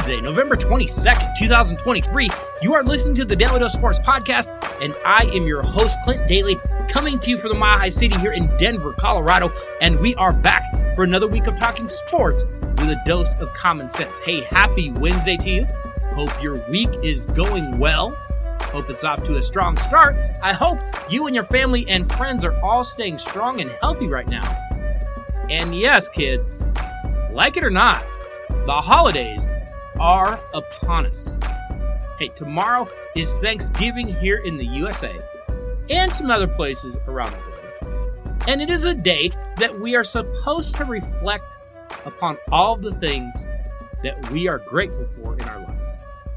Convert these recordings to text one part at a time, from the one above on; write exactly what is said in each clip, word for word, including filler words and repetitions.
Wednesday, November twenty-second, twenty twenty-three. You are listening to the Daily Dose Sports Podcast, and I am your host, Clint Daly, coming to you from the Mile High City here in Denver, Colorado, and we are back for another week of talking sports with a dose of common sense. Hey, happy Wednesday to you. Hope your week is going well. Hope it's off to a strong start. I hope you and your family and friends are all staying strong and healthy right now. And yes, kids, like it or not, the holidays are upon us. Hey, tomorrow is Thanksgiving here in the U S A and some other places around the world. And it is a day that we are supposed to reflect upon all the things that we are grateful for in our lives.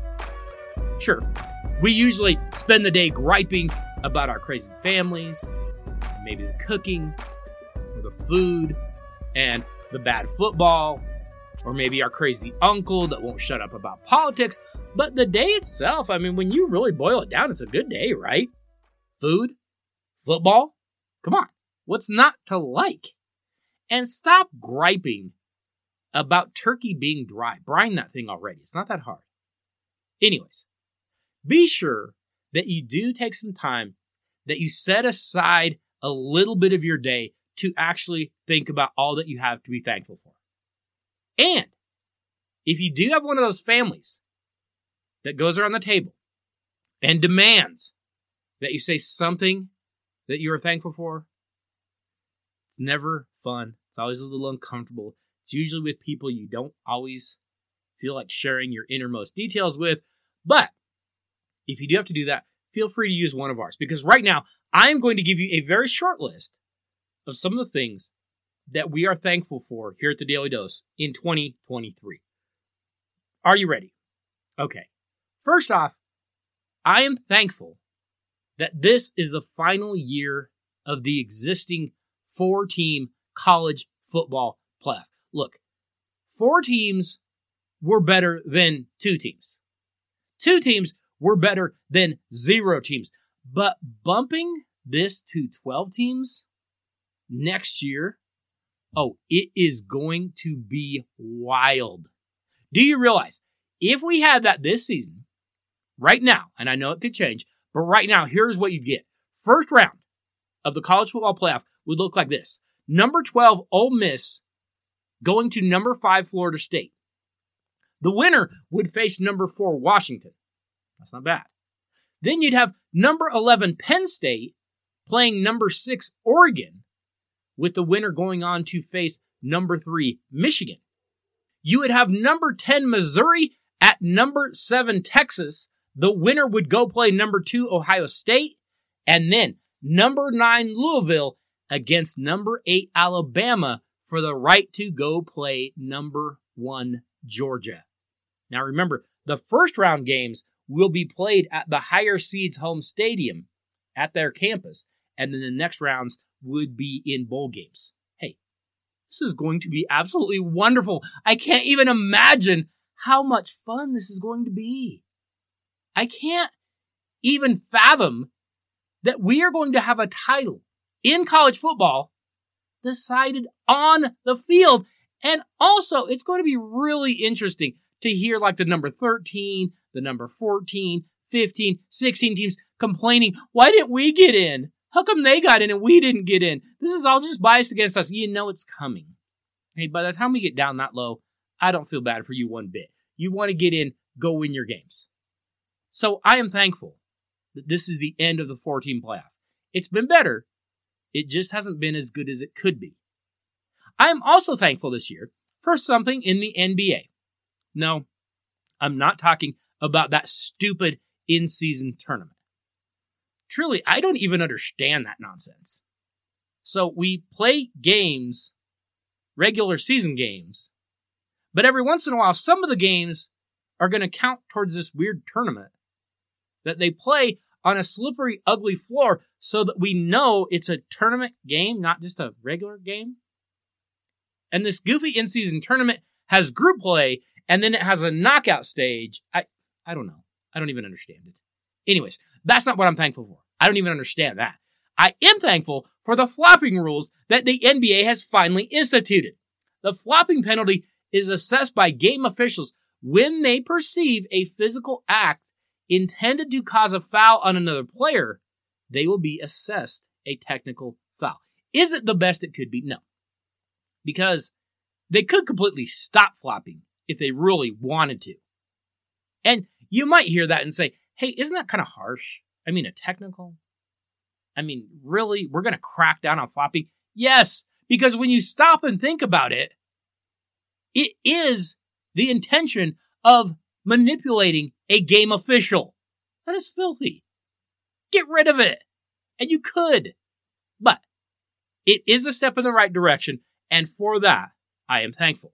Sure, we usually spend the day griping about our crazy families, maybe the cooking, or the food, and the bad football, or maybe our crazy uncle that won't shut up about politics. But the day itself, I mean, when you really boil it down, it's a good day, right? Food, football, come on, what's not to like? And stop griping about turkey being dry. Brine that thing already. It's not that hard. Anyways, be sure that you do take some time, that you set aside a little bit of your day to actually think about all that you have to be thankful for. And if you do have one of those families that goes around the table and demands that you say something that you are thankful for, it's never fun. It's always a little uncomfortable. It's usually with people you don't always feel like sharing your innermost details with. But if you do have to do that, feel free to use one of ours. Because right now, I am going to give you a very short list of some of the things that we are thankful for here at the Daily Dose in twenty twenty-three. Are you ready? Okay. First off, I am thankful that this is the final year of the existing four-team college football playoff. Look, four teams were better than two teams. Two teams were better than zero teams. But bumping this to twelve teams next year, oh, it is going to be wild. Do you realize if we had that this season, right now, and I know it could change, but right now, here's what you'd get. First round of the college football playoff would look like this. Number twelve, Ole Miss, going to number five, Florida State. The winner would face number four, Washington. That's not bad. Then you'd have number eleven, Penn State, playing number six, Oregon, with the winner going on to face number three, Michigan. You would have number ten, Missouri, at number seven, Texas. The winner would go play number two, Ohio State. And then number nine, Louisville, against number eight, Alabama, for the right to go play number one, Georgia. Now remember, the first round games will be played at the higher seeds home stadium at their campus. And then the next rounds would be in bowl games. Hey, this is going to be absolutely wonderful. I can't even imagine how much fun this is going to be. I can't even fathom that we are going to have a title in college football decided on the field. And also, it's going to be really interesting to hear like the number thirteen, the number fourteen, fifteen, sixteen teams complaining, why didn't we get in? How come they got in and we didn't get in? This is all just biased against us. You know it's coming. Hey, by the time we get down that low, I don't feel bad for you one bit. You want to get in, go win your games. So I am thankful that this is the end of the four-team playoff. It's been better. It just hasn't been as good as it could be. I am also thankful this year for something in the N B A. No, I'm not talking about that stupid in-season tournament. Truly, I don't even understand that nonsense. So we play games, regular season games, but every once in a while, some of the games are going to count towards this weird tournament that they play on a slippery, ugly floor so that we know it's a tournament game, not just a regular game. And this goofy in-season tournament has group play, and then it has a knockout stage. I, I don't know. I don't even understand it. Anyways, that's not what I'm thankful for. I don't even understand that. I am thankful for the flopping rules that the N B A has finally instituted. The flopping penalty is assessed by game officials when they perceive a physical act intended to cause a foul on another player, they will be assessed a technical foul. Is it the best it could be? No. Because they could completely stop flopping if they really wanted to. And you might hear that and say, hey, isn't that kind of harsh? I mean, a technical? I mean, really? We're going to crack down on flopping? Yes, because when you stop and think about it, it is the intention of manipulating a game official. That is filthy. Get rid of it. And you could. But it is a step in the right direction, and for that, I am thankful.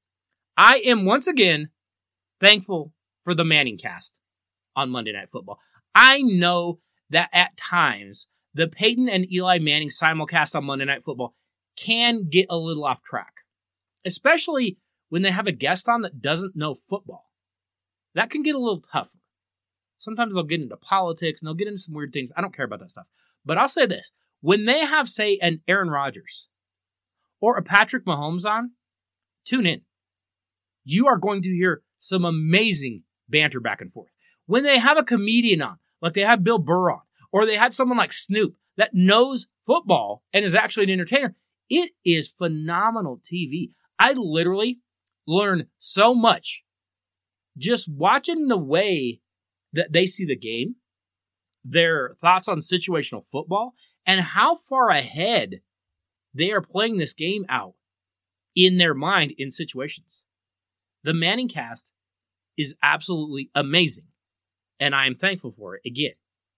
I am once again thankful for the Manning cast on Monday Night Football. I know that at times, the Peyton and Eli Manning simulcast on Monday Night Football can get a little off track, especially when they have a guest on that doesn't know football. That can get a little tougher. Sometimes they'll get into politics and they'll get into some weird things. I don't care about that stuff. But I'll say this. When they have, say, an Aaron Rodgers or a Patrick Mahomes on, tune in. You are going to hear some amazing banter back and forth. When they have a comedian on, like they have Bill Burr on, or they had someone like Snoop that knows football and is actually an entertainer, it is phenomenal T V. I literally learn so much just watching the way that they see the game, their thoughts on situational football, and how far ahead they are playing this game out in their mind in situations. The Manning cast is absolutely amazing, and I am thankful for it again.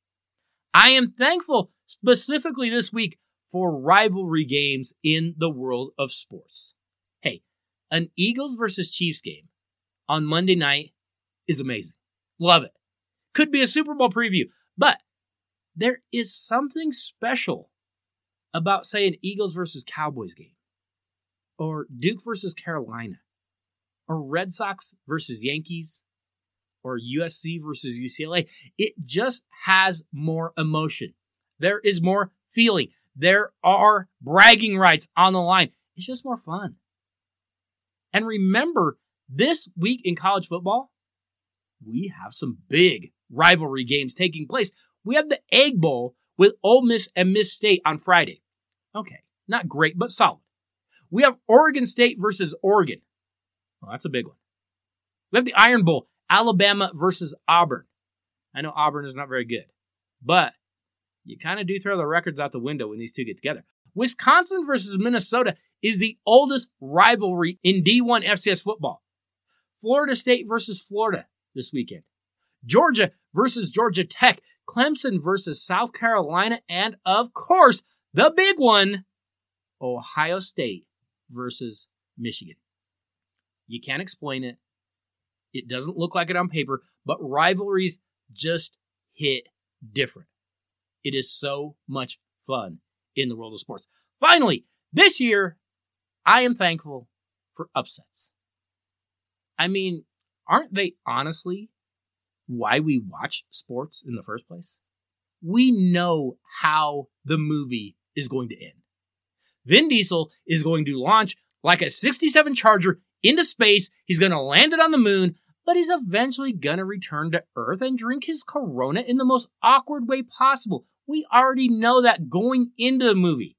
I am thankful specifically this week for rivalry games in the world of sports. Hey, an Eagles versus Chiefs game on Monday night is amazing. Love it. Could be a Super Bowl preview, but there is something special about, say, an Eagles versus Cowboys game, or Duke versus Carolina, or Red Sox versus Yankees, or U S C versus U C L A. It just has more emotion. There is more feeling. There are bragging rights on the line. It's just more fun. And remember, this week in college football, we have some big rivalry games taking place. We have the Egg Bowl with Ole Miss and Miss State on Friday. Okay, not great, but solid. We have Oregon State versus Oregon. Well, that's a big one. We have the Iron Bowl, Alabama versus Auburn. I know Auburn is not very good, but you kind of do throw the records out the window when these two get together. Wisconsin versus Minnesota is the oldest rivalry in D one F C S football. Florida State versus Florida this weekend. Georgia versus Georgia Tech. Clemson versus South Carolina. And, of course, the big one, Ohio State versus Michigan. You can't explain it. It doesn't look like it on paper, but rivalries just hit different. It is so much fun in the world of sports. Finally, this year, I am thankful for upsets. I mean, aren't they honestly why we watch sports in the first place? We know how the movie is going to end. Vin Diesel is going to launch like a sixty-seven Charger into space. He's going to land it on the moon, but he's eventually going to return to Earth and drink his Corona in the most awkward way possible. We already know that going into the movie.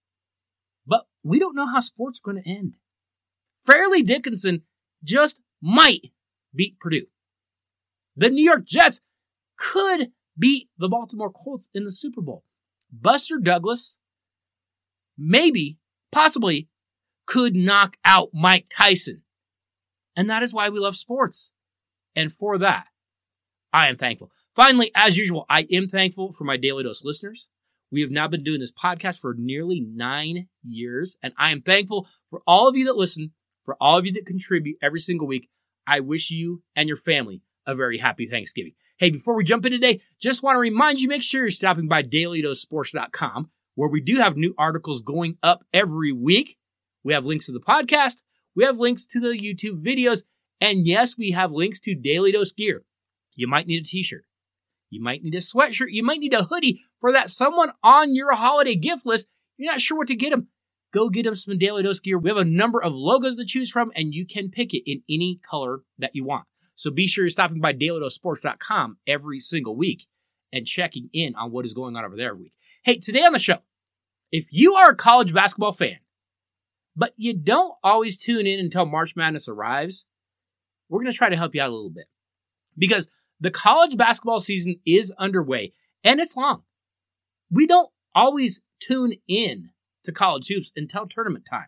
But we don't know how sports are going to end. Fairleigh Dickinson just might beat Purdue. The New York Jets could beat the Baltimore Colts in the Super Bowl. Buster Douglas, maybe, possibly, could knock out Mike Tyson. And that is why we love sports. And for that, I am thankful. Finally, as usual, I am thankful for my Daily Dose listeners. We have now been doing this podcast for nearly nine years, and I am thankful for all of you that listen, for all of you that contribute every single week. I wish you and your family a very happy Thanksgiving. Hey, before we jump in today, just want to remind you, make sure you're stopping by daily dose sports dot com, where we do have new articles going up every week. We have links to the podcast. We have links to the YouTube videos. And yes, we have links to Daily Dose gear. You might need a t-shirt. You might need a sweatshirt. You might need a hoodie for that someone on your holiday gift list. You're not sure what to get them. go get them some Daily Dose gear. We have a number of logos to choose from, and you can pick it in any color that you want. So be sure you're stopping by daily dose sports dot com every single week and checking in on what is going on over there every week. Hey, today on the show, if you are a college basketball fan, but you don't always tune in until March Madness arrives, we're going to try to help you out a little bit. Because the college basketball season is underway, and it's long. We don't always tune in to college hoops until tournament time.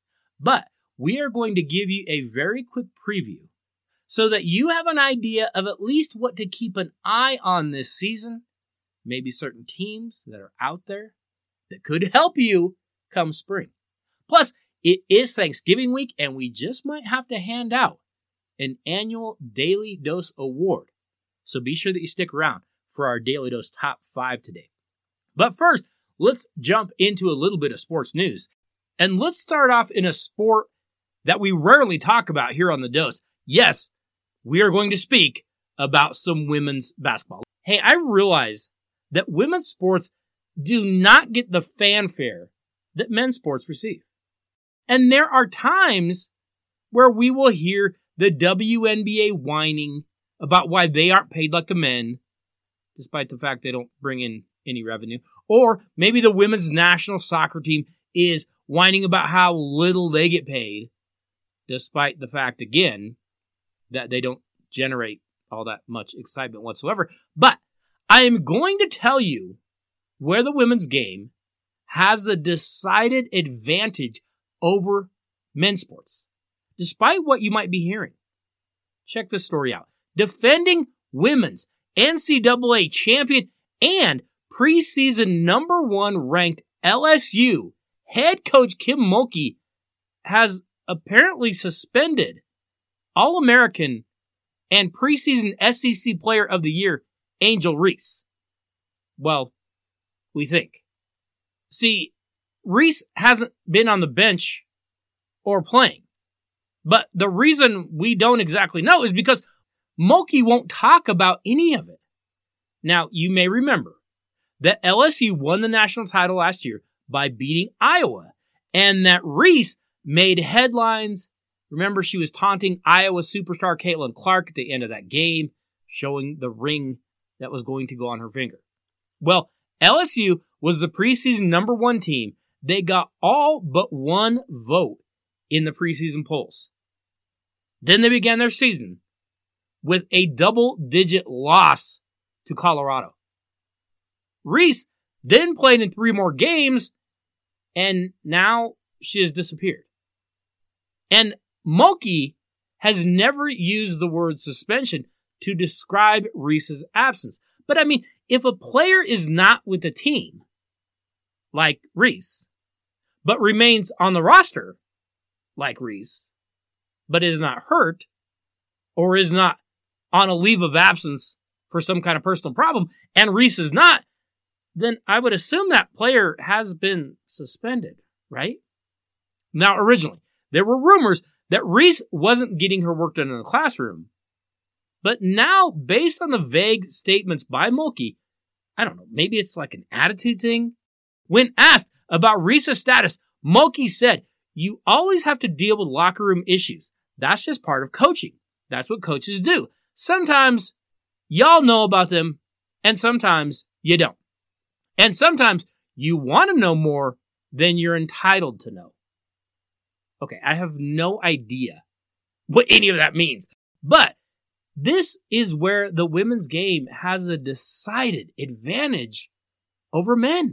But we are going to give you a very quick preview so that you have an idea of at least what to keep an eye on this season, maybe certain teams that are out there that could help you come spring. Plus, it is Thanksgiving week, and we just might have to hand out an annual Daily Dose award. So be sure that you stick around for our Daily Dose top five today. But first, let's jump into a little bit of sports news. And let's start off in a sport that we rarely talk about here on the Dose. Yes, we are going to speak about some women's basketball. Hey, I realize that women's sports do not get the fanfare that men's sports receive. And there are times where we will hear the W N B A whining about why they aren't paid like the men, despite the fact they don't bring in any revenue. Or maybe the women's national soccer team is whining about how little they get paid, despite the fact, again, that they don't generate all that much excitement whatsoever. But I am going to tell you where the women's game has a decided advantage over men's sports, despite what you might be hearing. Check this story out. Defending women's N C double A champion and preseason number one ranked L S U head coach Kim Mulkey has apparently suspended All-American and preseason S E C Player of the Year Angel Reese. Well, we think. See, Reese hasn't been on the bench or playing. But the reason we don't exactly know is because Mulkey won't talk about any of it. Now, you may remember that L S U won the national title last year by beating Iowa, and that Reese made headlines. Remember, she was taunting Iowa superstar Caitlin Clark at the end of that game, showing the ring that was going to go on her finger. Well, L S U was the preseason number one team. They got all but one vote in the preseason polls. Then they began their season with a double-digit loss to Colorado. Reese then played in three more games, and now she has disappeared. And Mulkey has never used the word suspension to describe Reese's absence. But I mean, if a player is not with the team, like Reese, but remains on the roster, like Reese, but is not hurt, or is not on a leave of absence for some kind of personal problem, and Reese is not, then I would assume that player has been suspended, right? Now, originally, there were rumors that Reese wasn't getting her work done in the classroom. But now, based on the vague statements by Mulkey, I don't know, maybe it's like an attitude thing? When asked about Reese's status, Mulkey said, "You always have to deal with locker room issues. That's just part of coaching. That's what coaches do. Sometimes y'all know about them, and sometimes you don't. And sometimes you want to know more than you're entitled to know." Okay, I have no idea what any of that means. But this is where the women's game has a decided advantage over men.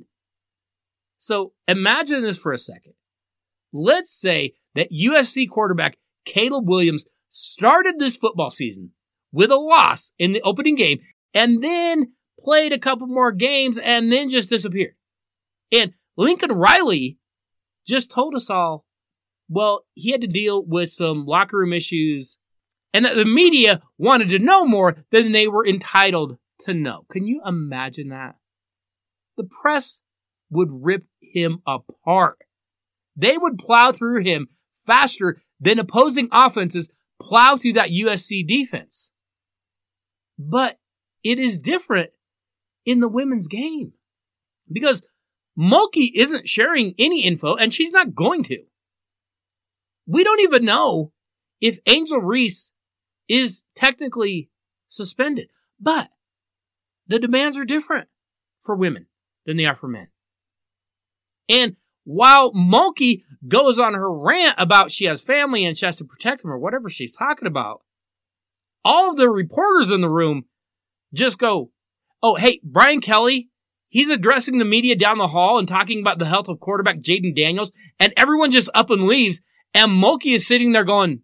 So imagine this for a second. Let's say that U S C quarterback Caleb Williams started this football season with a loss in the opening game and then played a couple more games and then just disappeared. And Lincoln Riley just told us all, well, he had to deal with some locker room issues and that the media wanted to know more than they were entitled to know. Can you imagine that? The press would rip him apart. They would plow through him faster than opposing offenses plow through that U S C defense. But it is different in the women's game because Mulkey isn't sharing any info, and she's not going to. We don't even know if Angel Reese is technically suspended. But the demands are different for women than they are for men. And while Mulkey goes on her rant about she has family and she has to protect them or whatever she's talking about, all of the reporters in the room just go, oh, hey, Brian Kelly, he's addressing the media down the hall and talking about the health of quarterback Jaden Daniels, and everyone just up and leaves, and Mulkey is sitting there going,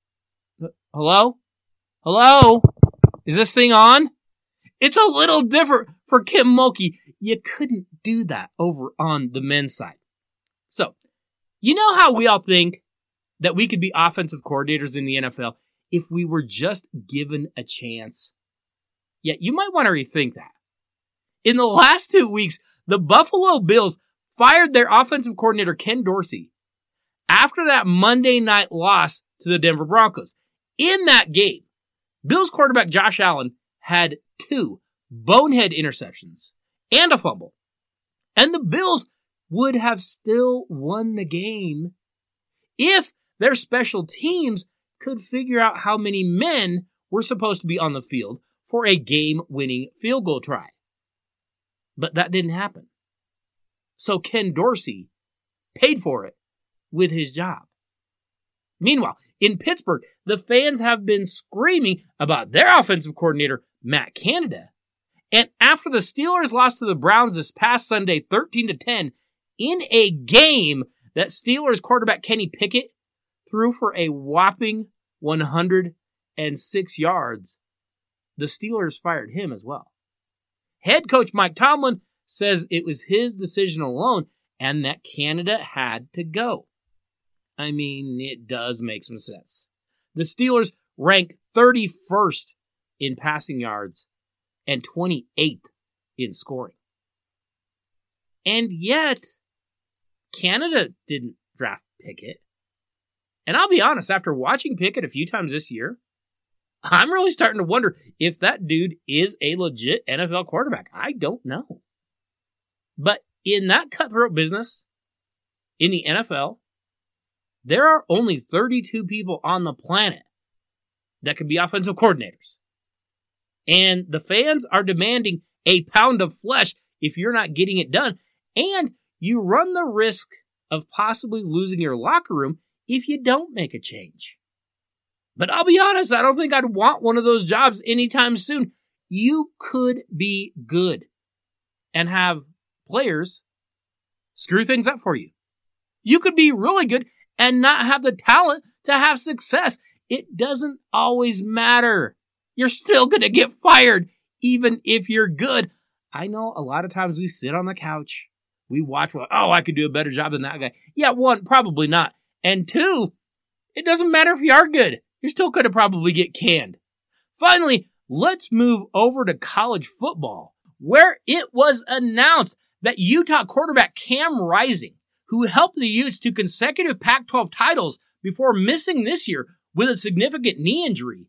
hello? Hello? Is this thing on? It's a little different for Kim Mulkey. You couldn't do that over on the men's side. So, you know how we all think that we could be offensive coordinators in the N F L if we were just given a chance? Yeah, you might want to rethink that. In the last two weeks, the Buffalo Bills fired their offensive coordinator, Ken Dorsey, after that Monday night loss to the Denver Broncos. In that game, Bills quarterback Josh Allen had two bonehead interceptions and a fumble. And the Bills would have still won the game if their special teams could figure out how many men were supposed to be on the field for a game-winning field goal try. But that didn't happen. So Ken Dorsey paid for it with his job. Meanwhile, in Pittsburgh, the fans have been screaming about their offensive coordinator, Matt Canada. And after the Steelers lost to the Browns this past Sunday, thirteen to ten, in a game that Steelers quarterback Kenny Pickett threw for a whopping one hundred six yards, the Steelers fired him as well. Head coach Mike Tomlin says it was his decision alone and that Canada had to go. I mean, it does make some sense. The Steelers rank thirty-first in passing yards and twenty-eighth in scoring. And yet, Canada didn't draft Pickett. And I'll be honest, after watching Pickett a few times this year, I'm really starting to wonder if that dude is a legit N F L quarterback. I don't know. But in that cutthroat business, in the N F L, there are only thirty-two people on the planet that can be offensive coordinators. And the fans are demanding a pound of flesh if you're not getting it done. And you run the risk of possibly losing your locker room if you don't make a change. But I'll be honest, I don't think I'd want one of those jobs anytime soon. You could be good and have players screw things up for you. You could be really good and not have the talent to have success. It doesn't always matter. You're still going to get fired, even if you're good. I know a lot of times we sit on the couch. We watch, well, oh, I could do a better job than that guy. Yeah, one, probably not. And two, it doesn't matter if you are good. You're still going to probably get canned. Finally, let's move over to college football, where it was announced that Utah quarterback Cam Rising, who helped the Utes to consecutive Pac twelve titles before missing this year with a significant knee injury,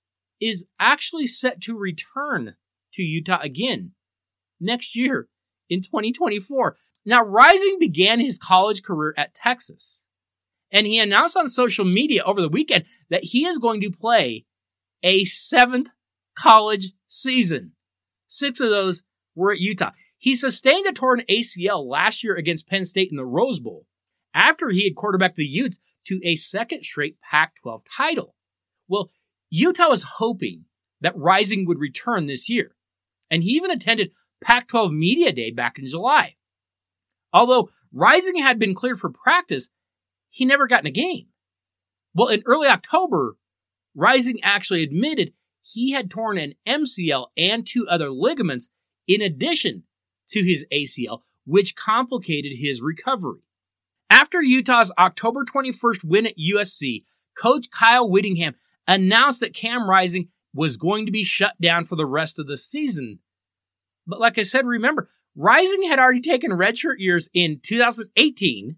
is actually set to return to Utah again next year in twenty twenty-four. Now, Rising began his college career at Texas, and he announced on social media over the weekend that he is going to play a seventh college season. Six of those were at Utah. He sustained a torn A C L last year against Penn State in the Rose Bowl after he had quarterbacked the Utes to a second straight Pac twelve title. Well, Utah was hoping that Rising would return this year, and he even attended Pac twelve Media Day back in July. Although Rising had been cleared for practice, he never got in a game. Well, in early October, Rising actually admitted he had torn an M C L and two other ligaments in addition to his A C L, which complicated his recovery. After Utah's October twenty-first win at U S C, Coach Kyle Whittingham announced that Cam Rising was going to be shut down for the rest of the season. But like I said, remember, Rising had already taken redshirt years in two thousand eighteen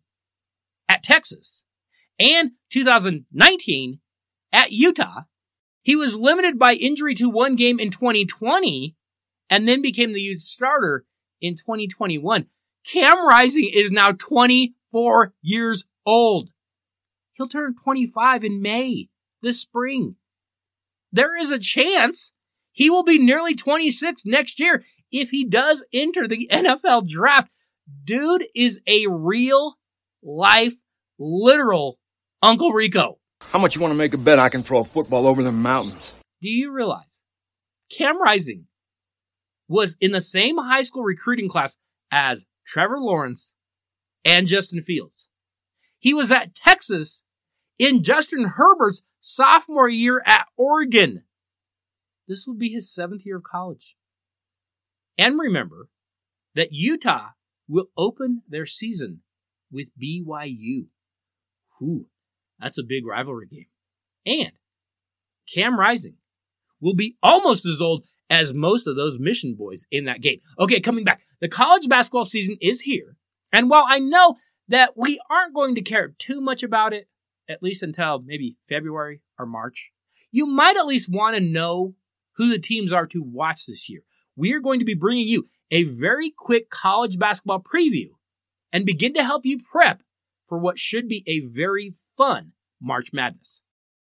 at Texas and two thousand nineteen at Utah. He was limited by injury to one game in twenty twenty and then became the Utes starter in twenty twenty-one. Cam Rising is now twenty-four years old. He'll turn twenty-five in May, this spring. There is a chance he will be nearly twenty-six next year if he does enter the N F L draft. Dude is a real life, literal Uncle Rico. How much you want to make a bet I can throw a football over the mountains? Do you realize Cam Rising was in the same high school recruiting class as Trevor Lawrence and Justin Fields? He was at Texas in Justin Herbert's sophomore year at Oregon. This will be his seventh year of college. And remember that Utah will open their season with B Y U. Ooh, that's a big rivalry game. And Cam Rising will be almost as old as most of those Mission boys in that game. Okay, coming back. The college basketball season is here. And while I know that we aren't going to care too much about it, at least until maybe February or March, you might at least want to know who the teams are to watch this year. We are going to be bringing you a very quick college basketball preview and begin to help you prep for what should be a very fun March Madness.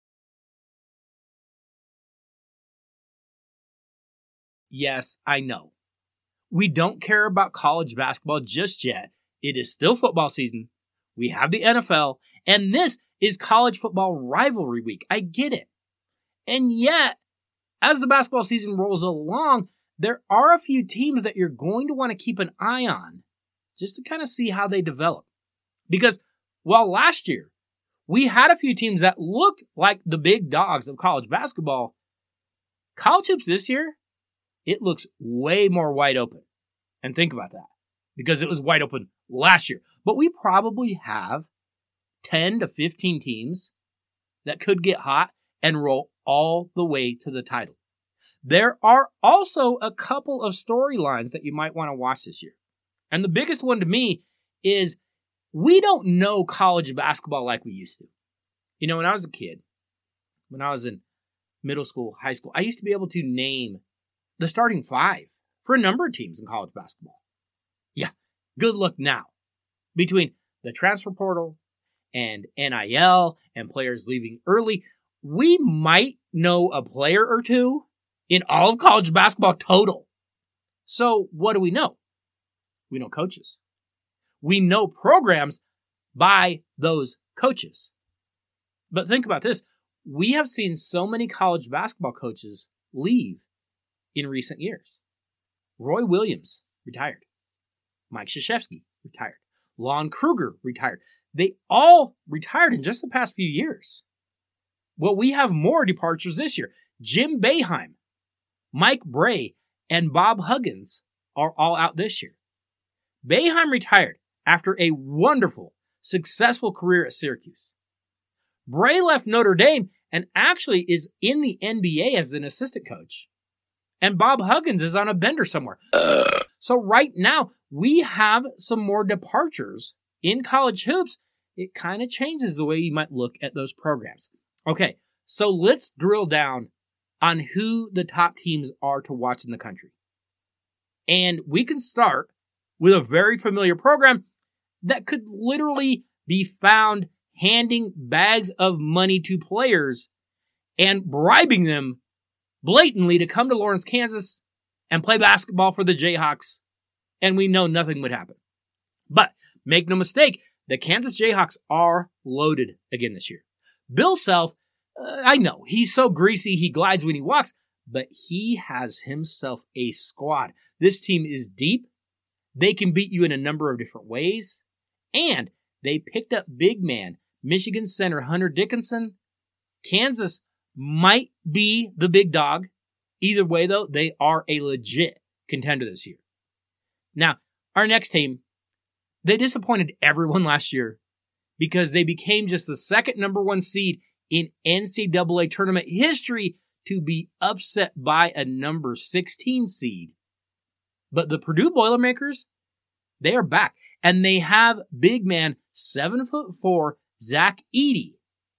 Yes, I know. We don't care about college basketball just yet. It is still football season. We have the N F L, and this is college football rivalry week. I get it. And yet, as the basketball season rolls along, there are a few teams that you're going to want to keep an eye on just to kind of see how they develop. Because while last year we had a few teams that looked like the big dogs of college basketball, college hoops this year, it looks way more wide open. And think about that, because it was wide open last year. But we probably have ten to fifteen teams that could get hot and roll all the way to the title. There are also a couple of storylines that you might want to watch this year. And the biggest one to me is we don't know college basketball like we used to. You know, when I was a kid, when I was in middle school, high school, I used to be able to name the starting five for a number of teams in college basketball. Yeah, good luck now. Between the transfer portal and N I L and players leaving early, we might know a player or two in all of college basketball total. So what do we know? We know coaches. We know programs by those coaches. But think about this. We have seen so many college basketball coaches leave in recent years. Roy Williams retired. Mike Krzyzewski retired. Lon Kruger retired. They all retired in just the past few years. Well, we have more departures this year. Jim Boeheim, Mike Brey, and Bob Huggins are all out this year. Boeheim retired after a wonderful, successful career at Syracuse. Brey left Notre Dame and actually is in the N B A as an assistant coach. And Bob Huggins is on a bender somewhere. So right now, we have some more departures in college hoops. It kind of changes the way you might look at those programs. Okay, so let's drill down on who the top teams are to watch in the country. And we can start with a very familiar program that could literally be found handing bags of money to players and bribing them blatantly to come to Lawrence, Kansas and play basketball for the Jayhawks, and we know nothing would happen. But make no mistake, the Kansas Jayhawks are loaded again this year. Bill Self, uh, I know, he's so greasy he glides when he walks, but he has himself a squad. This team is deep. They can beat you in a number of different ways. And they picked up big man, Michigan center Hunter Dickinson. Kansas might be the big dog. Either way, though, they are a legit contender this year. Now, our next team, they disappointed everyone last year because they became just the second number one seed in N C double A tournament history to be upset by a number sixteen seed. But the Purdue Boilermakers, they are back, and they have big man, seven foot four, Zach Edey.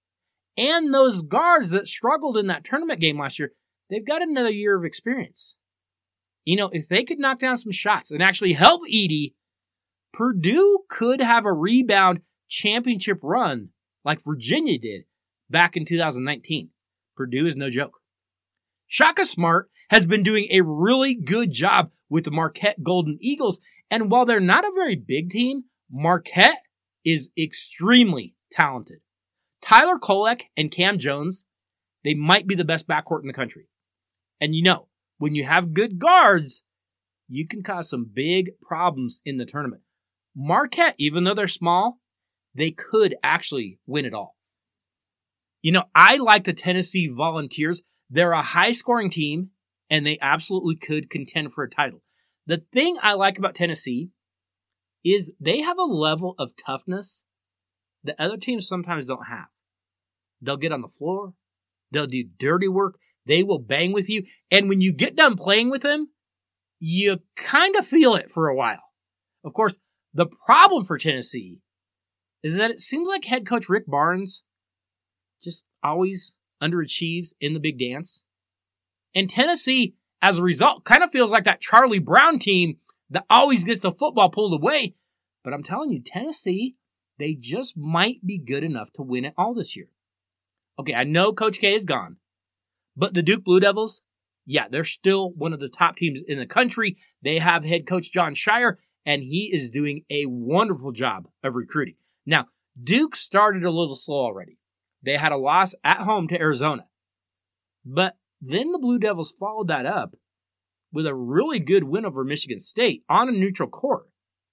And those guards that struggled in that tournament game last year, they've got another year of experience. You know, if they could knock down some shots and actually help Edey Purdue could have a rebound championship run like Virginia did back in two thousand nineteen. Purdue is no joke. Shaka Smart has been doing a really good job with the Marquette Golden Eagles, and while they're not a very big team, Marquette is extremely talented. Tyler Kolek and Cam Jones, they might be the best backcourt in the country. And you know, when you have good guards, you can cause some big problems in the tournament. Marquette, even though they're small, they could actually win it all. You know, I like the Tennessee Volunteers. They're a high-scoring team, and they absolutely could contend for a title. The thing I like about Tennessee is they have a level of toughness that other teams sometimes don't have. They'll get on the floor. They'll do dirty work. They will bang with you. And when you get done playing with them, you kind of feel it for a while. Of course, the problem for Tennessee is that it seems like head coach Rick Barnes just always underachieves in the big dance. And Tennessee, as a result, kind of feels like that Charlie Brown team that always gets the football pulled away. But I'm telling you, Tennessee, they just might be good enough to win it all this year. Okay, I know Coach K is gone, but the Duke Blue Devils, yeah, they're still one of the top teams in the country. They have head coach John Shire, and he is doing a wonderful job of recruiting. Now, Duke started a little slow already. They had a loss at home to Arizona. But then the Blue Devils followed that up with a really good win over Michigan State on a neutral court.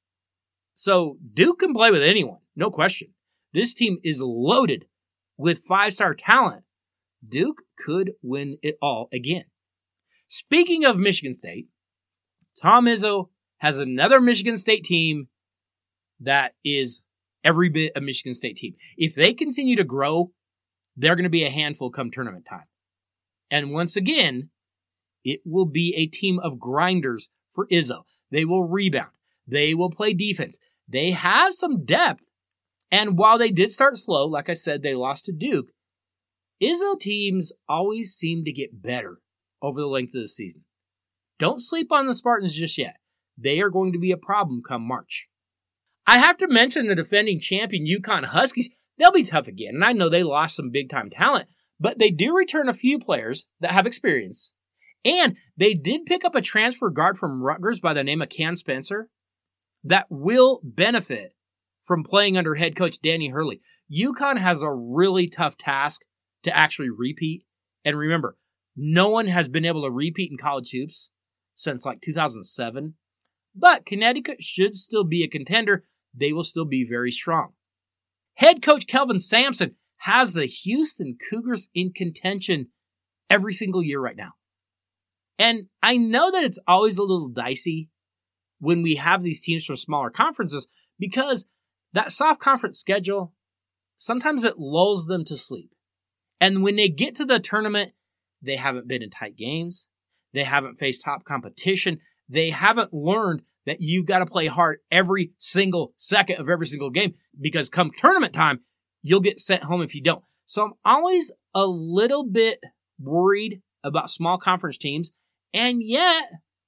So Duke can play with anyone, no question. This team is loaded with five-star talent. Duke could win it all again. Speaking of Michigan State, Tom Izzo has another Michigan State team that is every bit a Michigan State team. If they continue to grow, they're going to be a handful come tournament time. And once again, it will be a team of grinders for Izzo. They will rebound. They will play defense. They have some depth. And while they did start slow, like I said, they lost to Duke, Izzo teams always seem to get better over the length of the season. Don't sleep on the Spartans just yet. They are going to be a problem come March. I have to mention the defending champion UConn Huskies. They'll be tough again, and I know they lost some big-time talent, but they do return a few players that have experience. And they did pick up a transfer guard from Rutgers by the name of Cam Spencer that will benefit from playing under head coach Danny Hurley. UConn has a really tough task to actually repeat. And remember, no one has been able to repeat in college hoops since like two thousand seven. But Connecticut should still be a contender. They will still be very strong. Head coach Kelvin Sampson has the Houston Cougars in contention every single year right now. And I know that it's always a little dicey when we have these teams from smaller conferences because that soft conference schedule, sometimes it lulls them to sleep. And when they get to the tournament, they haven't been in tight games. They haven't faced top competition. They haven't learned that you've got to play hard every single second of every single game because come tournament time, you'll get sent home if you don't. So I'm always a little bit worried about small conference teams. And yet,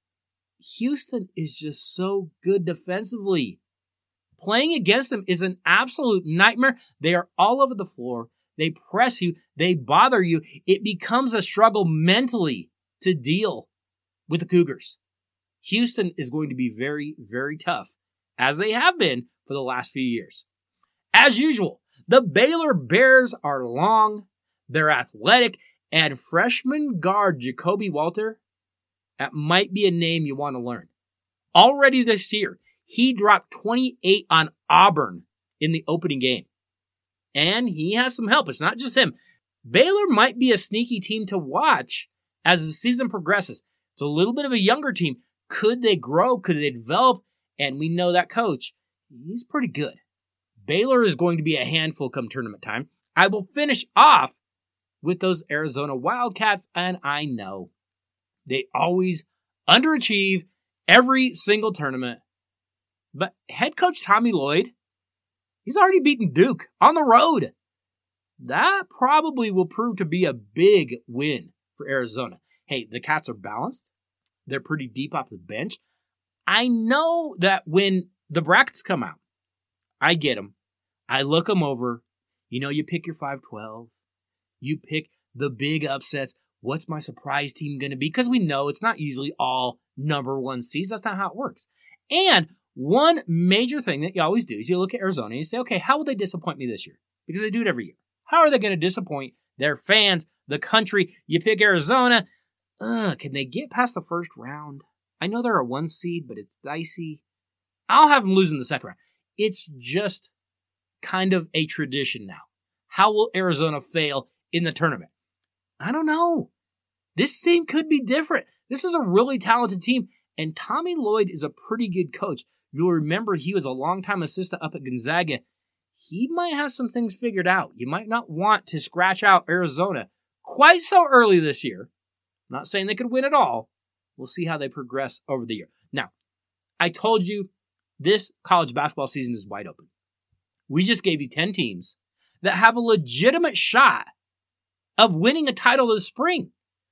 Houston is just so good defensively. Playing against them is an absolute nightmare. They are all over the floor. They press you. They bother you. It becomes a struggle mentally to deal with the Cougars. Houston is going to be very, very tough, as they have been for the last few years. As usual, the Baylor Bears are long, they're athletic, and freshman guard Jacoby Walter, that might be a name you want to learn. Already this year, he dropped twenty-eight on Auburn in the opening game. And he has some help. It's not just him. Baylor might be a sneaky team to watch as the season progresses. It's a little bit of a younger team. Could they grow? Could they develop? And we know that coach, he's pretty good. Baylor is going to be a handful come tournament time. I will finish off with those Arizona Wildcats, and I know they always underachieve every single tournament. But head coach Tommy Lloyd, he's already beaten Duke on the road. That probably will prove to be a big win for Arizona. Hey, the Cats are balanced. They're pretty deep off the bench. I know that when the brackets come out. I get them. I look them over. You know, you pick your five twelve. You pick the big upsets. What's my surprise team going to be? Because we know it's not usually all number one seeds. That's not how it works. And one major thing that you always do is you look at Arizona and you say, okay, how will they disappoint me this year? Because they do it every year. How are they going to disappoint their fans, the country? You pick Arizona. Uh, can they get past the first round? I know they're a one seed, but it's dicey. I'll have them losing the second round. It's just kind of a tradition now. How will Arizona fail in the tournament? I don't know. This team could be different. This is a really talented team, and Tommy Lloyd is a pretty good coach. You'll remember he was a longtime assistant up at Gonzaga. He might have some things figured out. You might not want to scratch out Arizona quite so early this year. I'm not saying they could win it all. We'll see how they progress over the year. Now, I told you this college basketball season is wide open. We just gave you ten teams that have a legitimate shot of winning a title this spring.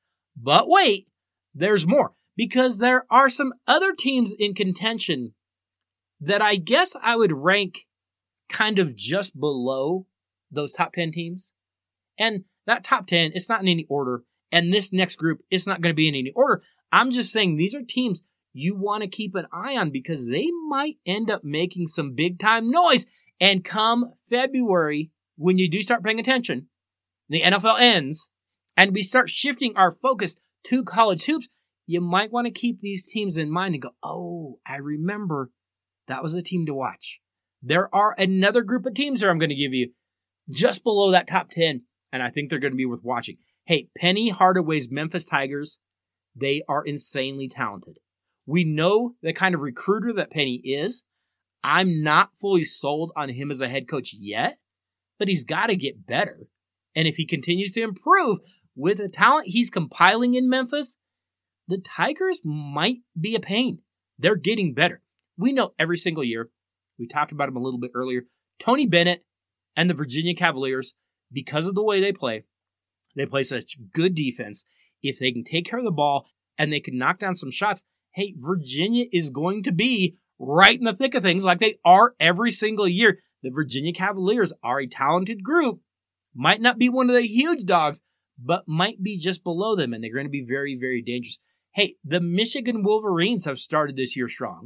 But wait, there's more. Because there are some other teams in contention that I guess I would rank kind of just below those top ten teams. And that top ten, it's not in any order. And this next group, it's not going to be in any order. I'm just saying these are teams you want to keep an eye on because they might end up making some big time noise. And come February, when you do start paying attention, the N F L ends, and we start shifting our focus to college hoops, you might want to keep these teams in mind and go, oh, I remember that was a team to watch. There are another group of teams here I'm going to give you just below that top ten, and I think they're going to be worth watching. Hey, Penny Hardaway's Memphis Tigers, they are insanely talented. We know the kind of recruiter that Penny is. I'm not fully sold on him as a head coach yet, but he's got to get better. And if he continues to improve with the talent he's compiling in Memphis, the Tigers might be a pain. They're getting better. We know every single year, we talked about him a little bit earlier, Tony Bennett and the Virginia Cavaliers, because of the way they play, they play such good defense. If they can take care of the ball and they can knock down some shots, hey, Virginia is going to be right in the thick of things like they are every single year. The Virginia Cavaliers are a talented group. Might not be one of the huge dogs, but might be just below them, and they're going to be very, very dangerous. Hey, the Michigan Wolverines have started this year strong.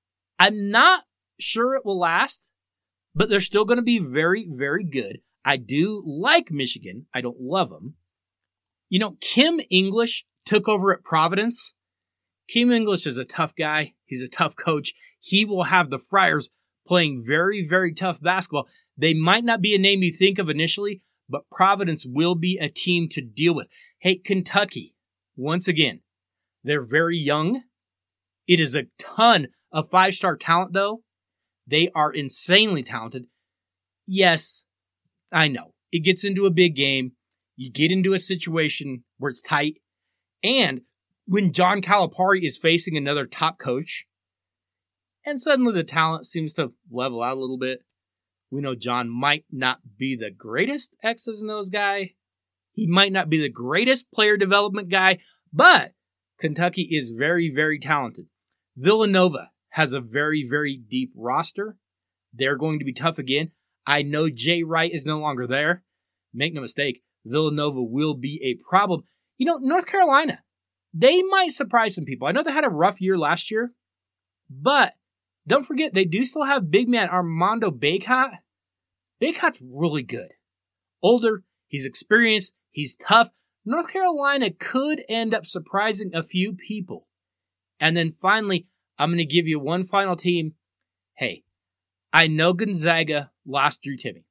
I'm not sure it will last, but they're still going to be very, very good. I do like Michigan. I don't love them. You know, Kim English took over at Providence. Kim English is a tough guy. He's a tough coach. He will have the Friars playing very, very tough basketball. They might not be a name you think of initially, but Providence will be a team to deal with. Hey, Kentucky, once again, they're very young. It is a ton of five-star talent, though. They are insanely talented. Yes, I know. It gets into a big game. You get into a situation where it's tight. And when John Calipari is facing another top coach, and suddenly the talent seems to level out a little bit. We know John might not be the greatest X's and O's guy. He might not be the greatest player development guy, but Kentucky is very, very talented. Villanova has a very, very deep roster. They're going to be tough again. I know Jay Wright is no longer there. Make no mistake, Villanova will be a problem. You know, North Carolina, they might surprise some people. I know they had a rough year last year, but don't forget, they do still have big man Armando Bacot. Bacot's really good. Older, he's experienced, he's tough. North Carolina could end up surprising a few people. And then finally, I'm going to give you one final team. Hey, I know Gonzaga lost Drew Timme,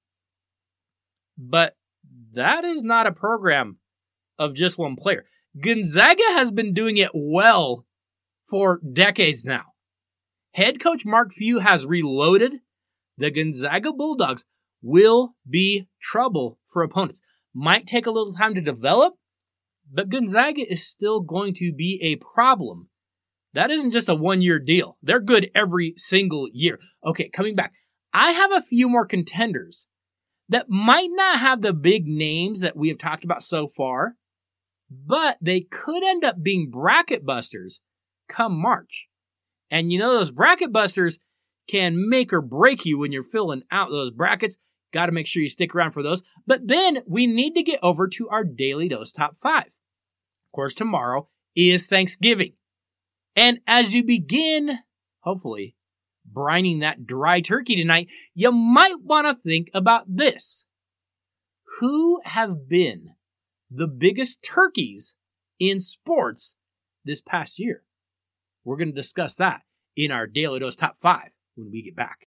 but that is not a program of just one player. Gonzaga has been doing it well for decades now. Head coach Mark Few has reloaded. The Gonzaga Bulldogs will be trouble for opponents. Might take a little time to develop, but Gonzaga is still going to be a problem. That isn't just a one-year deal. They're good every single year. Okay, coming back. I have a few more contenders that might not have the big names that we have talked about so far, but they could end up being bracket busters come March. And you know those bracket busters, can make or break you when you're filling out those brackets. Got to make sure you stick around for those. But then we need to get over to our Daily Dose Top five. Of course, tomorrow is Thanksgiving. And as you begin, hopefully, brining that dry turkey tonight, you might want to think about this. Who have been the biggest turkeys in sports this past year? We're going to discuss that in our Daily Dose Top five when we get back.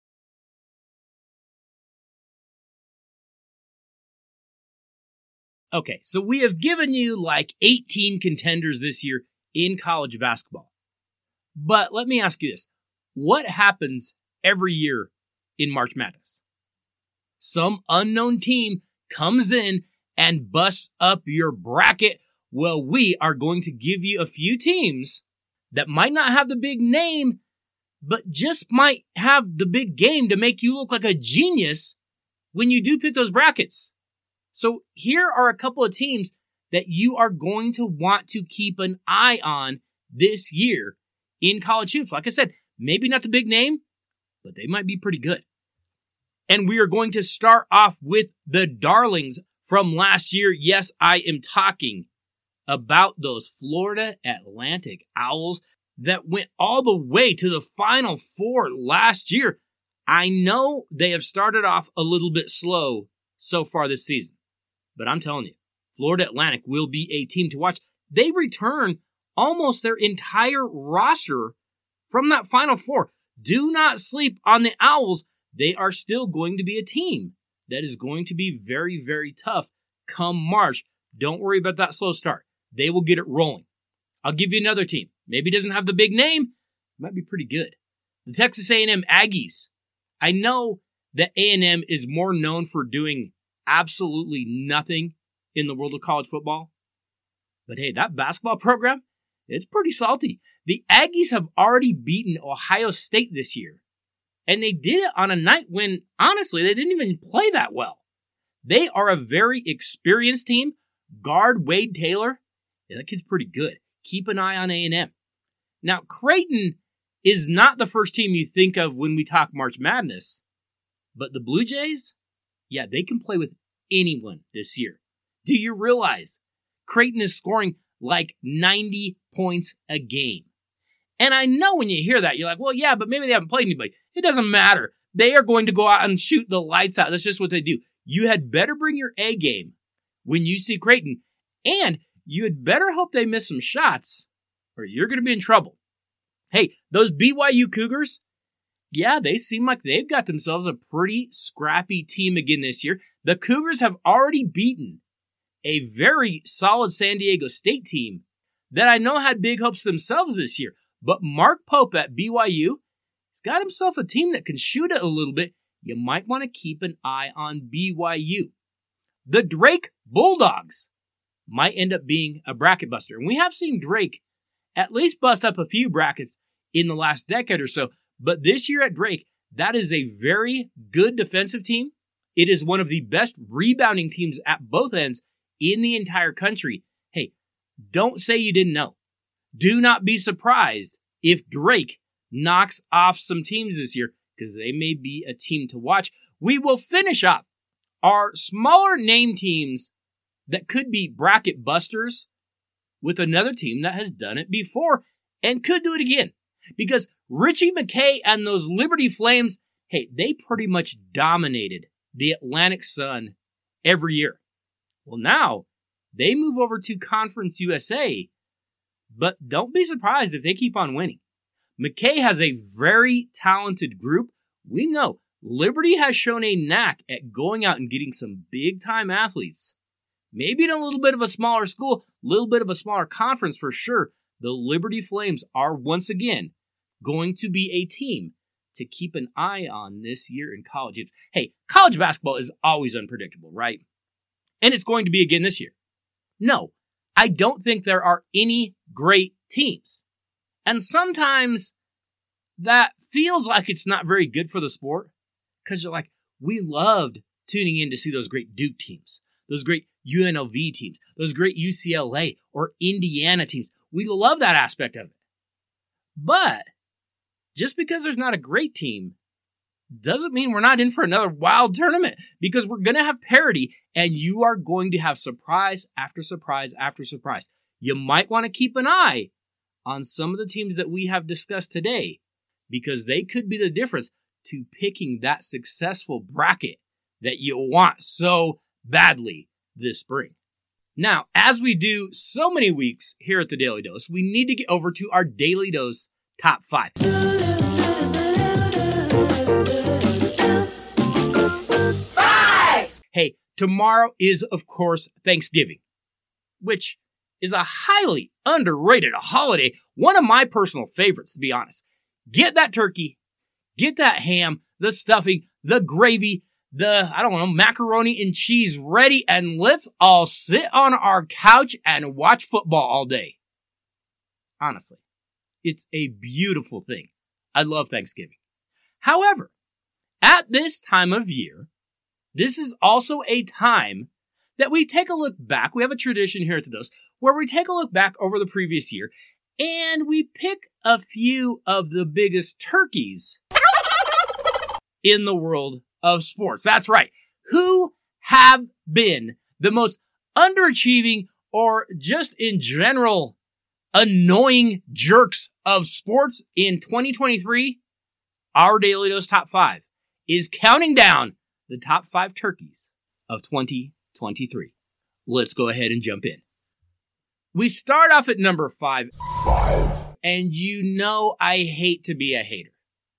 Okay, so we have given you like eighteen contenders this year in college basketball. But let me ask you this. What happens every year in March Madness? Some unknown team comes in and busts up your bracket. Well, we are going to give you a few teams that might not have the big name, but just might have the big game to make you look like a genius when you do pick those brackets. So here are a couple of teams that you are going to want to keep an eye on this year in college hoops. Like I said, maybe not the big name, but they might be pretty good. And we are going to start off with the darlings from last year. Yes, I am talking about those Florida Atlantic Owls that went all the way to the Final Four last year. I know they have started off a little bit slow so far this season, but I'm telling you, Florida Atlantic will be a team to watch. They return almost their entire roster from that Final Four. Do not sleep on the Owls. They are still going to be a team that is going to be very, very tough come March. Don't worry about that slow start. They will get it rolling. I'll give you another team. Maybe doesn't have the big name. Might be pretty good. The Texas A and M Aggies. I know that A and M is more known for doing absolutely nothing in the world of college football. But hey, that basketball program, it's pretty salty. The Aggies have already beaten Ohio State this year. And they did it on a night when, honestly, they didn't even play that well. They are a very experienced team. Guard Wade Taylor, yeah, that kid's pretty good. Keep an eye on A and M. Now, Creighton is not the first team you think of when we talk March Madness. But the Blue Jays, yeah, they can play with anyone this year. Do you realize Creighton is scoring like ninety points a game? And I know when you hear that, you're like, well, yeah, but maybe they haven't played anybody. It doesn't matter. They are going to go out and shoot the lights out. That's just what they do. You had better bring your A game when you see Creighton. And you had better hope they miss some shots or you're going to be in trouble. Hey, those B Y U Cougars, yeah, they seem like they've got themselves a pretty scrappy team again this year. The Cougars have already beaten a very solid San Diego State team that I know had big hopes themselves this year. But Mark Pope at B Y U, he's got himself a team that can shoot it a little bit. You might want to keep an eye on B Y U. The Drake Bulldogs might end up being a bracket buster. And we have seen Drake at least bust up a few brackets in the last decade or so. But this year at Drake, that is a very good defensive team. It is one of the best rebounding teams at both ends in the entire country. Hey, don't say you didn't know. Do not be surprised if Drake knocks off some teams this year, because they may be a team to watch. We will finish up our smaller name teams that could be bracket busters with another team that has done it before and could do it again. Because Richie McKay and those Liberty Flames, hey, they pretty much dominated the Atlantic Sun every year. Well, now they move over to Conference U S A, but don't be surprised if they keep on winning. McKay has a very talented group. We know Liberty has shown a knack at going out and getting some big-time athletes. Maybe in a little bit of a smaller school, a little bit of a smaller conference for sure. The Liberty Flames are once again going to be a team to keep an eye on this year in college. Hey, college basketball is always unpredictable, right? And it's going to be again this year. No, I don't think there are any great teams. And sometimes that feels like it's not very good for the sport because you're like, we loved tuning in to see those great Duke teams, those great U N L V teams, those great U C L A or Indiana teams. We love that aspect of it. But just because there's not a great team doesn't mean we're not in for another wild tournament, because we're going to have parity and you are going to have surprise after surprise after surprise. You might want to keep an eye on some of the teams that we have discussed today, because they could be the difference to picking that successful bracket that you want so badly this spring. Now, as we do so many weeks here at the Daily Dose, we need to get over to our Daily Dose Top five. Five! Hey, tomorrow is, of course, Thanksgiving, which is a highly underrated holiday. One of my personal favorites, to be honest. Get that turkey, get that ham, the stuffing, the gravy, the, I don't know, macaroni and cheese ready, and let's all sit on our couch and watch football all day. Honestly, it's a beautiful thing. I love Thanksgiving. However, at this time of year, this is also a time that we take a look back. We have a tradition here at the Dose where we take a look back over the previous year and we pick a few of the biggest turkeys in the world of sports. That's right. Who have been the most underachieving or just in general annoying jerks of sports in twenty twenty-three? Our Daily Dose Top five is counting down the top five turkeys of twenty twenty-three. Let's go ahead and jump in. We start off at number five. Five. And you know I hate to be a hater,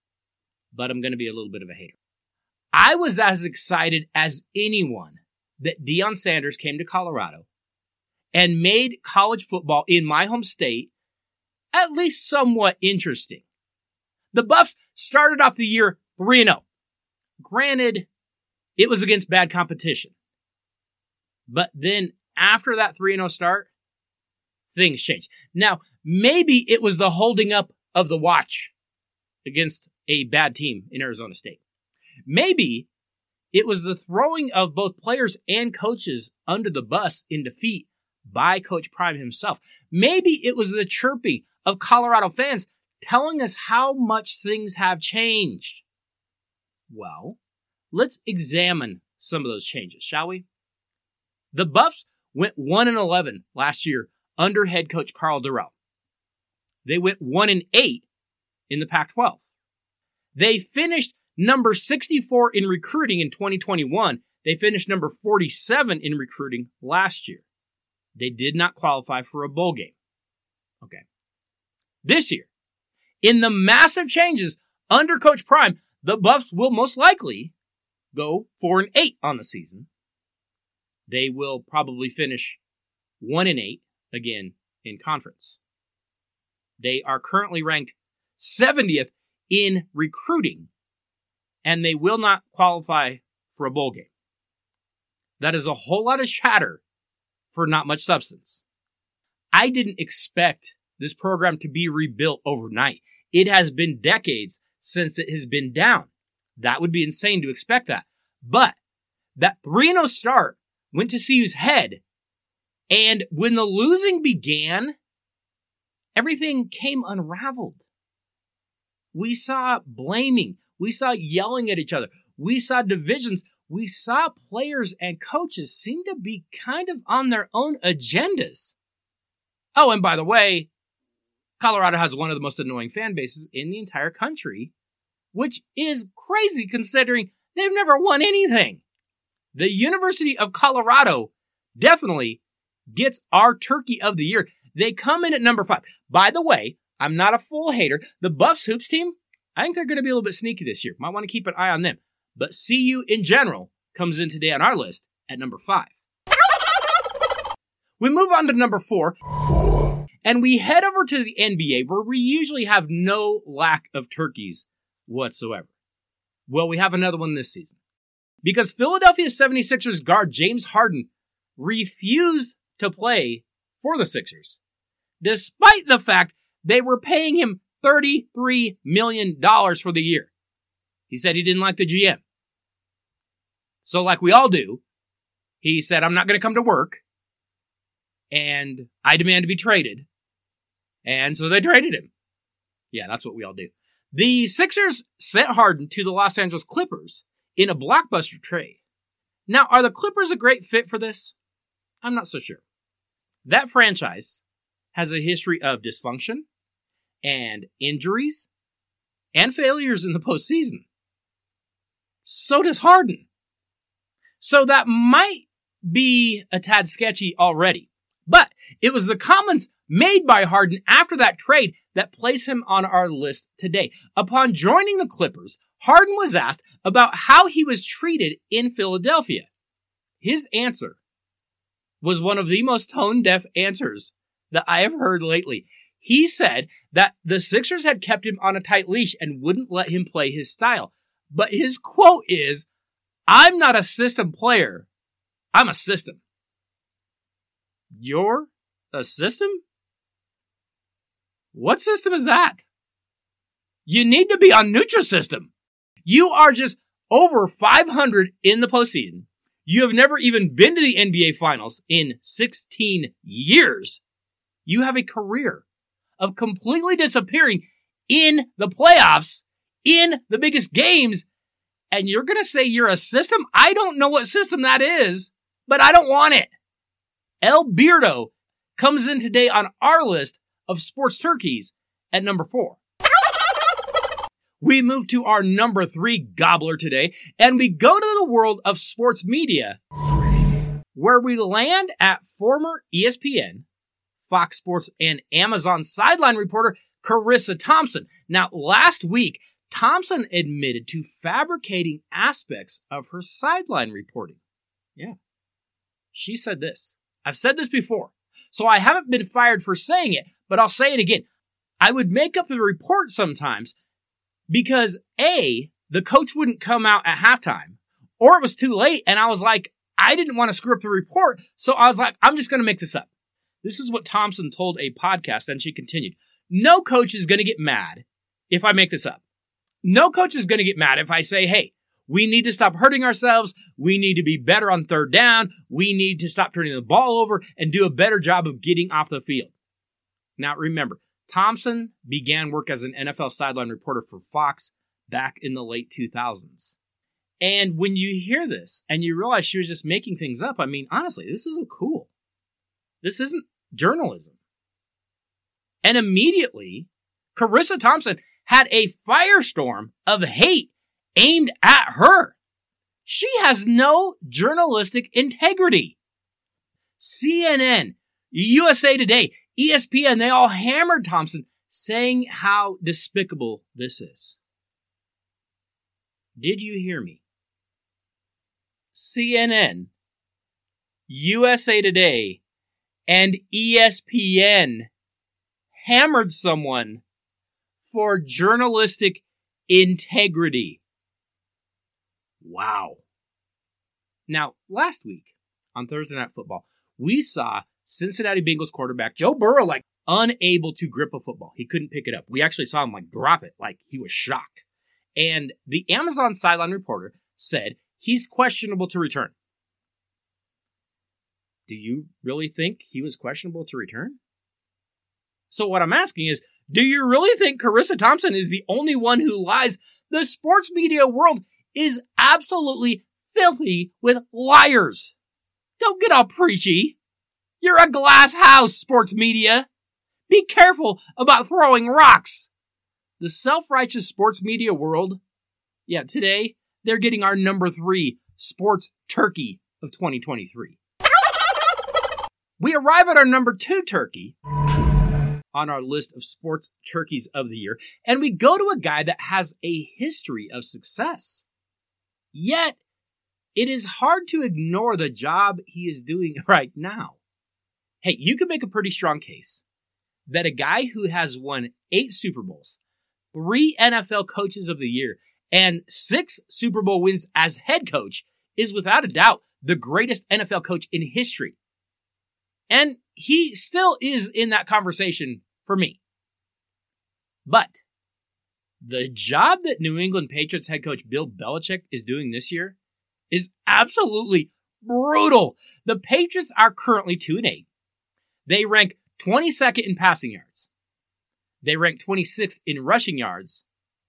but I'm going to be a little bit of a hater. I was as excited as anyone that Deion Sanders came to Colorado and made college football in my home state at least somewhat interesting. The Buffs started off the year three and oh. Granted, it was against bad competition. But then after that three and oh start, things changed. Now, maybe it was the holding up of the watch against a bad team in Arizona State. Maybe it was the throwing of both players and coaches under the bus in defeat by Coach Prime himself. Maybe it was the chirping of Colorado fans telling us how much things have changed. Well, let's examine some of those changes, shall we? The Buffs went one and eleven last year under head coach Karl Dorrell. They went one and eight in the Pac twelve. They finished number sixty-four in recruiting in twenty twenty-one. They finished number forty-seven in recruiting last year. They did not qualify for a bowl game. Okay. This year, in the massive changes under Coach Prime, the Buffs will most likely go four and eight on the season. They will probably finish one and eight again in conference. They are currently ranked seventieth in recruiting, and they will not qualify for a bowl game. That is a whole lot of chatter for not much substance. I didn't expect this program to be rebuilt overnight. It has been decades since it has been down. That would be insane to expect that. But that three and oh start went to C U's head, and when the losing began, everything came unraveled. We saw blaming. We saw yelling at each other. We saw divisions. We saw players and coaches seem to be kind of on their own agendas. Oh, and by the way, Colorado has one of the most annoying fan bases in the entire country, which is crazy considering they've never won anything. The University of Colorado definitely gets our Turkey of the Year. They come in at number five. By the way, I'm not a full hater. The Buffs Hoops team, I think they're going to be a little bit sneaky this year. Might want to keep an eye on them. But C U in general comes in today on our list at number five. We move on to number four. And we head over to the N B A, where we usually have no lack of turkeys whatsoever. Well, we have another one this season. Because Philadelphia seventy-sixers guard James Harden refused to play for the Sixers, despite the fact they were paying him thirty-three million dollars for the year. He said he didn't like the G M. So like we all do, he said, I'm not going to come to work, and I demand to be traded. And so they traded him. Yeah, that's what we all do. The Sixers sent Harden to the Los Angeles Clippers in a blockbuster trade. Now, are the Clippers a great fit for this? I'm not so sure. That franchise has a history of dysfunction and injuries and failures in the postseason. So does Harden. So that might be a tad sketchy already. But it was the comments made by Harden after that trade that place him on our list today. Upon joining the Clippers, Harden was asked about how he was treated in Philadelphia. His answer was one of the most tone-deaf answers that I have heard lately. He said that the Sixers had kept him on a tight leash and wouldn't let him play his style. But his quote is, "I'm not a system player. I'm a system." You're a system? What system is that? You need to be on Nutrisystem. You are just over five hundred in the postseason. You have never even been to the N B A Finals in sixteen years. You have a career of completely disappearing in the playoffs, in the biggest games, and you're going to say you're a system? I don't know what system that is, but I don't want it. El Beardo comes in today on our list of sports turkeys at number four. We move to our number three gobbler today, and we go to the world of sports media, where we land at former E S P N, Fox Sports, and Amazon sideline reporter Charissa Thompson. Now, last week, Thompson admitted to fabricating aspects of her sideline reporting. Yeah. She said this. I've said this before, so I haven't been fired for saying it, but I'll say it again. I would make up the report sometimes because A, the coach wouldn't come out at halftime, or it was too late, and I was like, I didn't want to screw up the report, so I was like, I'm just going to make this up. This is what Thompson told a podcast, and she continued. No coach is going to get mad if I make this up. No coach is going to get mad if I say, hey, we need to stop hurting ourselves. We need to be better on third down. We need to stop turning the ball over and do a better job of getting off the field. Now, remember, Thompson began work as an N F L sideline reporter for Fox back in the late two thousands. And when you hear this and you realize she was just making things up, I mean, honestly, this isn't cool. This isn't journalism. And immediately, Charissa Thompson had a firestorm of hate aimed at her. She has no journalistic integrity. C N N, U S A Today, E S P N, they all hammered Thompson, saying how despicable this is. Did you hear me? C N N, U S A Today, and E S P N hammered someone for journalistic integrity. Wow. Now, last week on Thursday Night Football, we saw Cincinnati Bengals quarterback Joe Burrow like unable to grip a football. He couldn't pick it up. We actually saw him like drop it, like he was shocked. And the Amazon sideline reporter said he's questionable to return. Do you really think he was questionable to return? So what I'm asking is, do you really think Charissa Thompson is the only one who lies? The sports media world is absolutely filthy with liars. Don't get all preachy. You're a glass house, sports media. Be careful about throwing rocks. The self-righteous sports media world, yeah, today, they're getting our number three sports turkey of twenty twenty-three. We arrive at our number two turkey on our list of sports turkeys of the year, and we go to a guy that has a history of success. Yet, it is hard to ignore the job he is doing right now. Hey, you can make a pretty strong case that a guy who has won eight Super Bowls, three N F L Coaches of the Year, and six Super Bowl wins as head coach is without a doubt the greatest N F L coach in history. And he still is in that conversation for me. But the job that New England Patriots head coach Bill Belichick is doing this year is absolutely brutal. The Patriots are currently two and eight. They rank twenty-second in passing yards. They rank twenty-sixth in rushing yards.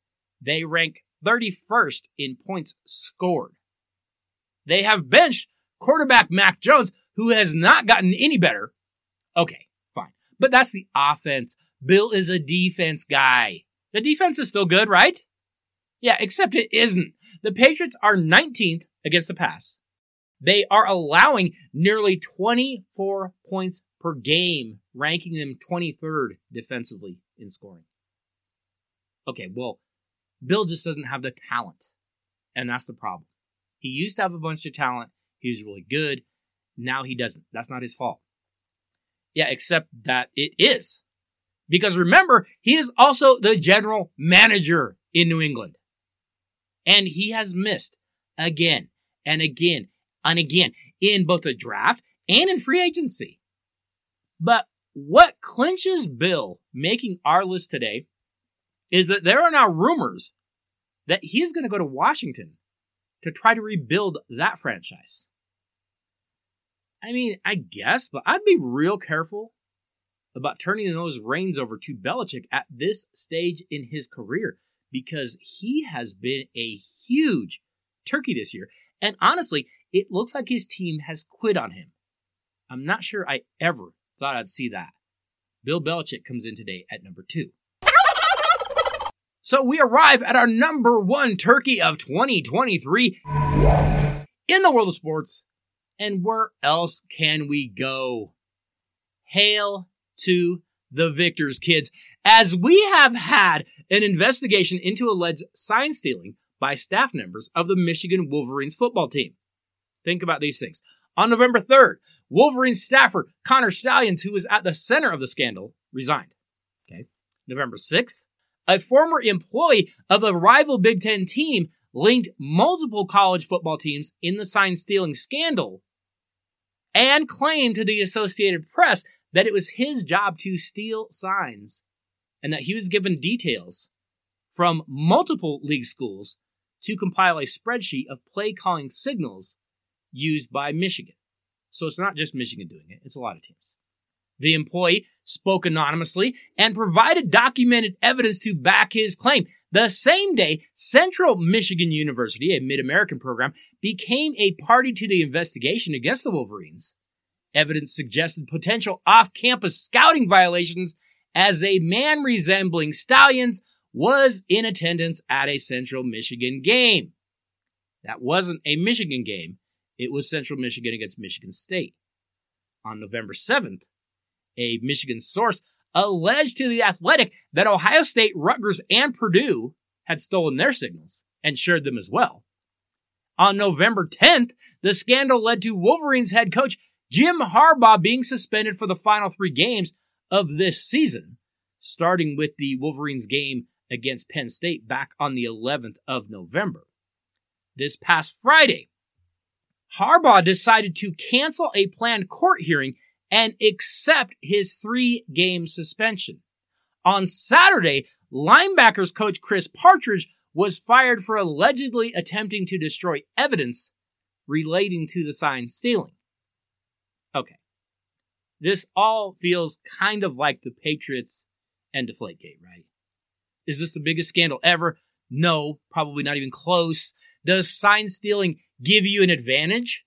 They rank thirty-first in points scored. They have benched quarterback Mac Jones, who has not gotten any better. Okay, fine. But that's the offense. Bill is a defense guy. The defense is still good, right? Yeah, except it isn't. The Patriots are nineteenth against the pass. They are allowing nearly twenty-four points per game, ranking them twenty-third defensively in scoring. Okay, well, Bill just doesn't have the talent, and that's the problem. He used to have a bunch of talent. He was really good. Now he doesn't. That's not his fault. Yeah, except that it is. Because remember, he is also the general manager in New England. And he has missed again and again and again in both the draft and in free agency. But what clinches Bill making our list today is that there are now rumors that he is going to go to Washington to try to rebuild that franchise. I mean, I guess, but I'd be real careful about turning those reins over to Belichick at this stage in his career, because he has been a huge turkey this year. And honestly, it looks like his team has quit on him. I'm not sure I ever thought I'd see that. Bill Belichick comes in today at number two. So we arrive at our number one turkey of twenty twenty-three in the world of sports. And where else can we go? Hail to the victors, kids, as we have had an investigation into alleged sign stealing by staff members of the Michigan Wolverines football team. Think about these things. On November third, Wolverines staffer Connor Stalions, who was at the center of the scandal, resigned. Okay. November sixth, a former employee of a rival Big Ten team linked multiple college football teams in the sign stealing scandal and claimed to the Associated Press that it was his job to steal signs and that he was given details from multiple league schools to compile a spreadsheet of play calling signals used by Michigan. So it's not just Michigan doing it, it's a lot of teams. The employee spoke anonymously and provided documented evidence to back his claim. The same day, Central Michigan University, a Mid-American program, became a party to the investigation against the Wolverines. Evidence suggested potential off-campus scouting violations as a man resembling Stalions was in attendance at a Central Michigan game. That wasn't a Michigan game. It was Central Michigan against Michigan State. On November seventh, a Michigan source alleged to The Athletic that Ohio State, Rutgers, and Purdue had stolen their signals and shared them as well. On November tenth, the scandal led to Wolverines head coach Jim Harbaugh being suspended for the final three games of this season, starting with the Wolverines game against Penn State back on the eleventh of November. This past Friday, Harbaugh decided to cancel a planned court hearing and accept his three-game suspension. On Saturday, linebackers coach Chris Partridge was fired for allegedly attempting to destroy evidence relating to the sign stealing. Okay. This all feels kind of like the Patriots and Deflategate, right? Is this the biggest scandal ever? No, probably not even close. Does sign stealing give you an advantage?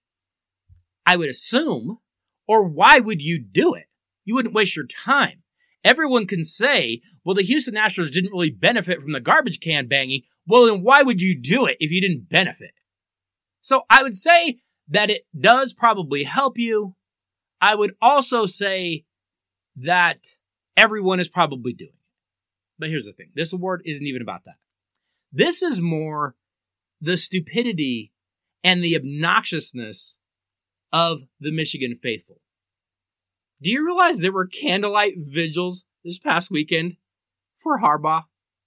I would assume. Or why would you do it? You wouldn't waste your time. Everyone can say, well, the Houston Astros didn't really benefit from the garbage can banging. Well, then why would you do it if you didn't benefit? So I would say that it does probably help you. I would also say that everyone is probably doing it. But here's the thing. This award isn't even about that. This is more the stupidity and the obnoxiousness of the Michigan faithful. Do you realize there were candlelight vigils this past weekend for Harbaugh?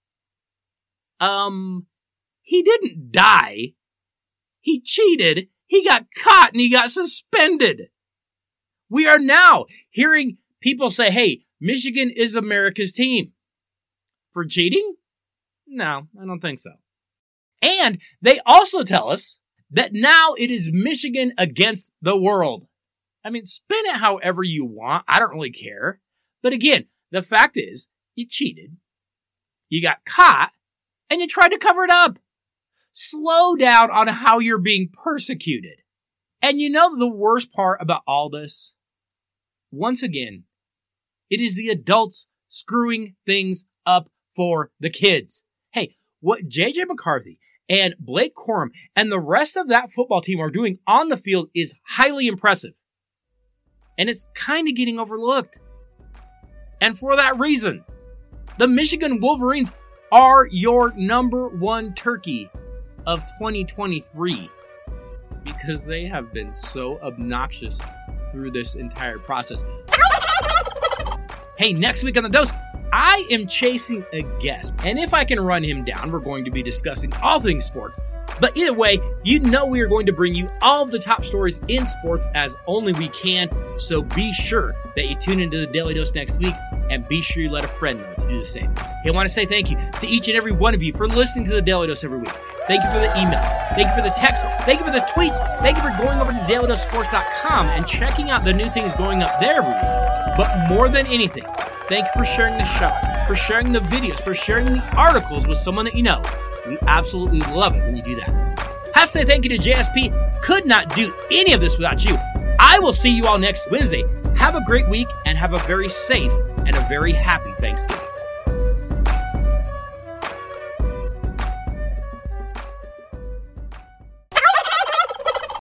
Um, he didn't die. He cheated. He got caught and he got suspended. We are now hearing people say, hey, Michigan is America's team. For cheating? No, I don't think so. And they also tell us that now it is Michigan against the world. I mean, spin it however you want. I don't really care. But again, the fact is, you cheated. You got caught. and you tried to cover it up. Slow down on how you're being persecuted. And you know the worst part about all this? Once again, it is the adults screwing things up for the kids. Hey, what J J McCarthy and Blake Corum and the rest of that football team are doing on the field is highly impressive. And it's kind of getting overlooked. And for that reason, the Michigan Wolverines are your number one turkey of twenty twenty-three. Because they have been so obnoxious through this entire process. Hey, next week on The Dose, I am chasing a guest. And if I can run him down, we're going to be discussing all things sports. But either way, you know we are going to bring you all of the top stories in sports as only we can. So be sure that you tune into the Daily Dose next week, and be sure you let a friend know to do the same. Hey, I want to say thank you to each and every one of you for listening to the Daily Dose every week. Thank you for the emails. Thank you for the texts. Thank you for the tweets. Thank you for going over to daily dose sports dot com and checking out the new things going up there every week. But more than anything, thank you for sharing the show, for sharing the videos, for sharing the articles with someone that you know. We absolutely love it when you do that. Have to say thank you to J S P. Could not do any of this without you. I will see you all next Wednesday. Have a great week and have a very safe and a very happy Thanksgiving.